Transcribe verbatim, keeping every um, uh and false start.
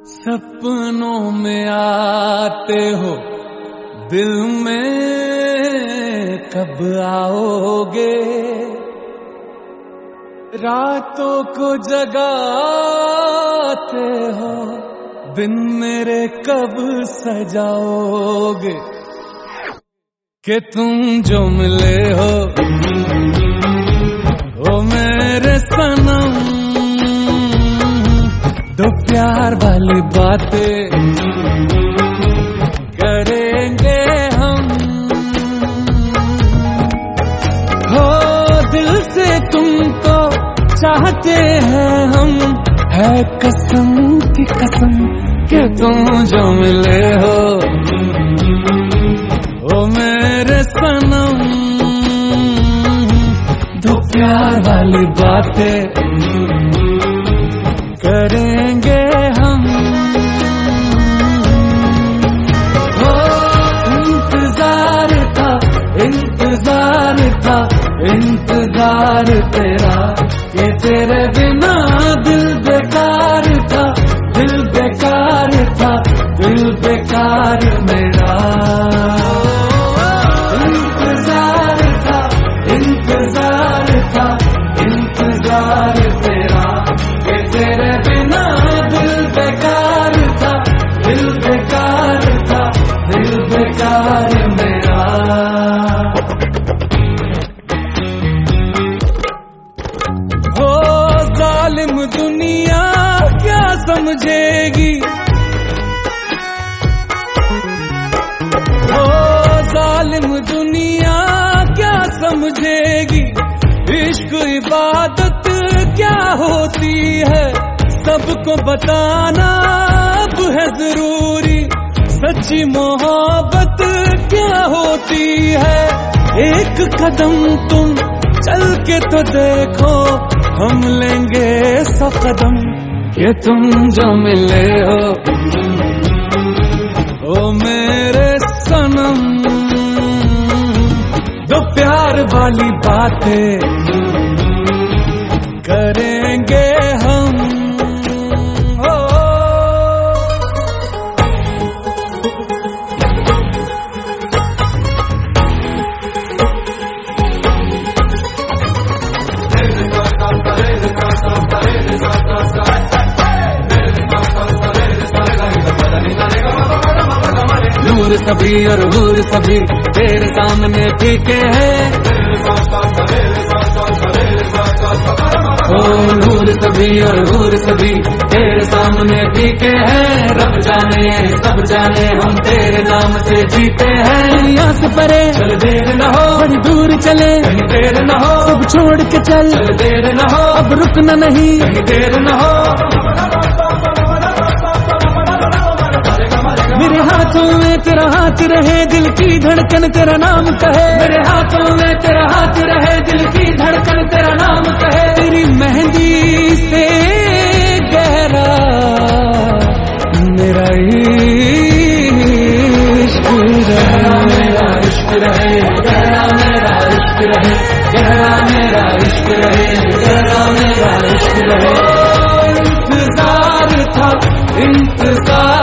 सपनों में आते हो, दिल में कब आओगे? रातों को जगाते हो, दिन मेरे कब सजाओगे? कि तुम जो मिले हो, ओ मेरे सनम, दो प्यार वाली बातें करेंगे हम। हो दिल से तुमको चाहते हैं हम, है कसम की कसम कि तुम जो मिले हो, ओ मेरे सनम, दो प्यार वाली बातें करेंगे हम। हो इंतजार था, इंतजार था, इंतजार तेरा, ये तेरे बिना दिल बेकार था, दिल बेकार था, दिल बेकार मेरा। इंतजार था, इंतजार था, इंतजार तेरा, ये तेरे बिना दिल बेकार था, दिल बेकार था, दिल बेकार मेरा। हो जालिम दुनिया क्या समझेगी, हो जालिम दुनिया क्या समझेगी, इश्क इबादत क्या होती है, सबको बताना अब है जरूरी, सच्ची मोहब्बत क्या होती है। एक कदम तुम चल के तो देखो, हम लेंगे सौ कदम, कि तुम जो मिले हो, ओ मेरे सनम, दो प्यार वाली बातें करेंगे हम। हो नूर सभी और हूर सभी तेरे सामने फीके हैं, ओ नूर सभी और हूर सभी तेरे सामने फीके हैं। रब जाने सब जाने हम तेरे नाम से जीते हैं। यहाँ से परे चल देर न हो, बड़ी दूर चले कहीं देर न हो, सब छोड़ के चल चल देर न हो, अब रुकना नहीं कहीं देर न हो। मेरे हाथों में तेरा हाथ रहे, दिल की धड़कन तेरा नाम कहे, मेरे हाथों में तेरा हाथ रहे, दिल की धड़कन तेरा नाम कहे। तेरी मेहंदी से गहरा मेरा इश्क रहे, मेरा इश्क रहे, गहरा मेरा इश्क रहे, गहरा मेरा इश्क रहे, गहरा मेरा इश्क रहे। इंतजार था, इंतजार